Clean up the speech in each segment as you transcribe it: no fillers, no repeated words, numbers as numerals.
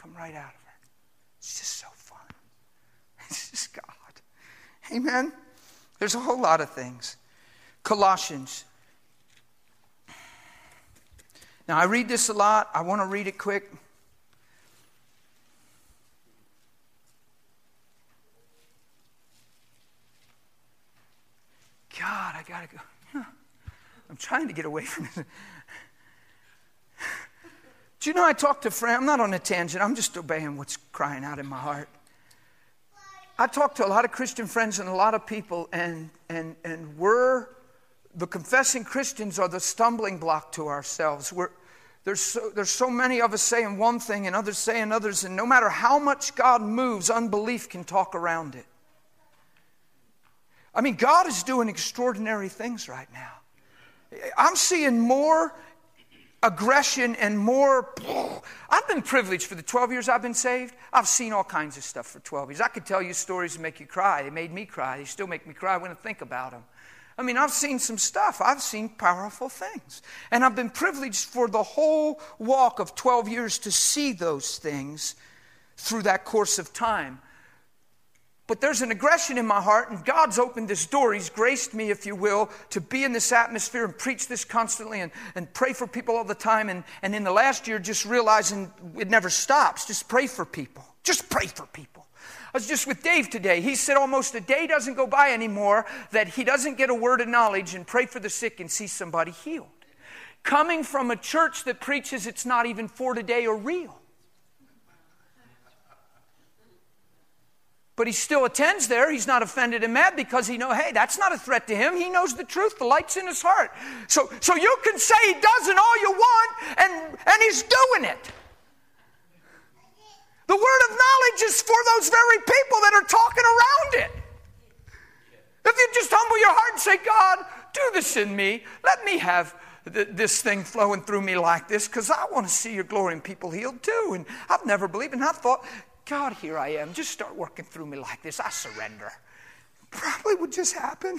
come right out of her. It's just so fun. It's just God. Amen? There's a whole lot of things. Colossians. Now, I read this a lot. I want to read it quick. God, I got to go. I'm trying to get away from it. Do you know I talk to friends? I'm not on a tangent. I'm just obeying what's crying out in my heart. I talk to a lot of Christian friends and a lot of people, and we're, the confessing Christians are the stumbling block to ourselves. There's so many of us saying one thing and others saying others, and no matter how much God moves, unbelief can talk around it. I mean, God is doing extraordinary things right now. I'm seeing more aggression and more. I've been privileged for the 12 years I've been saved. I've seen all kinds of stuff for 12 years. I could tell you stories that make you cry. They made me cry. They still make me cry when I think about them. I mean, I've seen some stuff. I've seen powerful things. And I've been privileged for the whole walk of 12 years to see those things through that course of time. But there's an aggression in my heart, and God's opened this door. He's graced me, if you will, to be in this atmosphere and preach this constantly and pray for people all the time. And in the last year, just realizing it never stops. Just pray for people. Just pray for people. I was just with Dave today. He said almost a day doesn't go by anymore that he doesn't get a word of knowledge and pray for the sick and see somebody healed. Coming from a church that preaches it's not even for today or real. But he still attends there. He's not offended and mad because he knows, hey, that's not a threat to him. He knows the truth. The light's in his heart. So you can say he doesn't all you want, and he's doing it. The word of knowledge is for those very people that are talking around it. If you just humble your heart and say, God, do this in me. Let me have this thing flowing through me like this, because I want to see your glory and people healed too. And I've never believed, and I thought, God, here I am. Just start working through me like this. I surrender. Probably would just happen.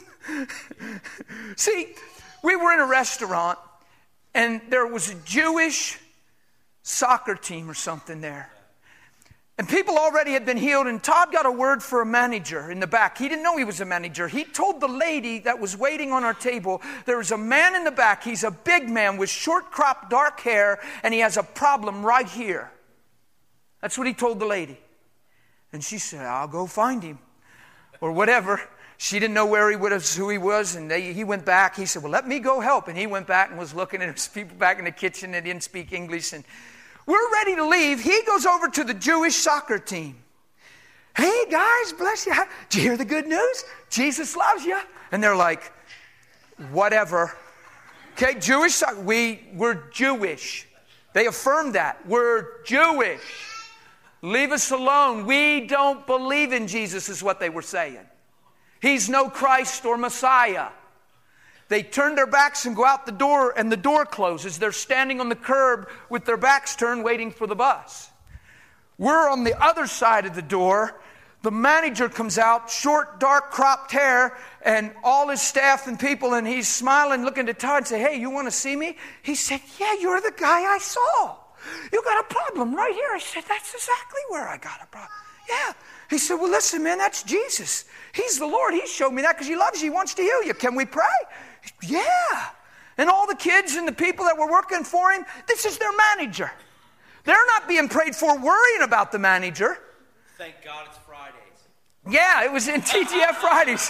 See, we were in a restaurant, and there was a Jewish soccer team or something there. And people already had been healed, and Todd got a word for a manager in the back. He didn't know he was a manager. He told the lady that was waiting on our table, there was a man in the back. He's a big man with short cropped dark hair, and he has a problem right here. That's what he told the lady. And she said, I'll go find him. Or whatever. She didn't know who he was. And he went back. He said, well, let me go help. And he went back and was looking at his people back in the kitchen that didn't speak English. And we're ready to leave. He goes over to the Jewish soccer team. Hey, guys, bless you. Did you hear the good news? Jesus loves you. And they're like, whatever. Okay, Jewish soccer. We're Jewish. They affirmed that. We're Jewish. Leave us alone. We don't believe in Jesus is what they were saying. He's no Christ or Messiah. They turn their backs and go out the door, and the door closes. They're standing on the curb with their backs turned waiting for the bus. We're on the other side of the door. The manager comes out, short, dark, cropped hair, and all his staff and people, and he's smiling, looking at Todd and say, hey, you want to see me? He said, yeah, you're the guy I saw. You got a problem right here. I said, that's exactly where I got a problem. Yeah. He said, well, listen, man, that's Jesus. He's the Lord. He showed me that because he loves you. He wants to heal you. Can we pray? Yeah. And all the kids and the people that were working for him, this is their manager. They're not being prayed for worrying about the manager. Thank God it's Fridays. Yeah, it was in TGF Fridays.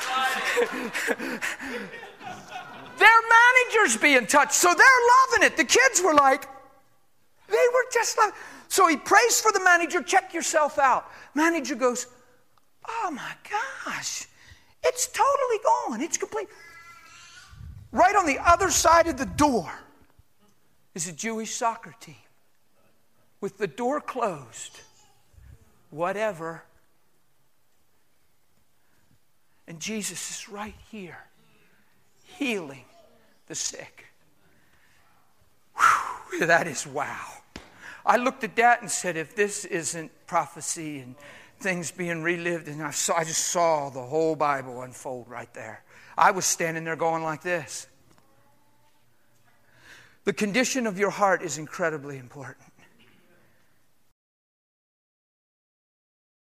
Their manager's being touched, so they're loving it. The kids were like, they were just like, so he prays for the manager, check yourself out. Manager goes, oh my gosh, it's totally gone. It's complete. Right on the other side of the door is a Jewish soccer team with the door closed. Whatever. And Jesus is right here, healing the sick. Whew, that is wow. I looked at that and said, if this isn't prophecy and things being relived, and I just saw the whole Bible unfold right there. I was standing there going like this. The condition of your heart is incredibly important.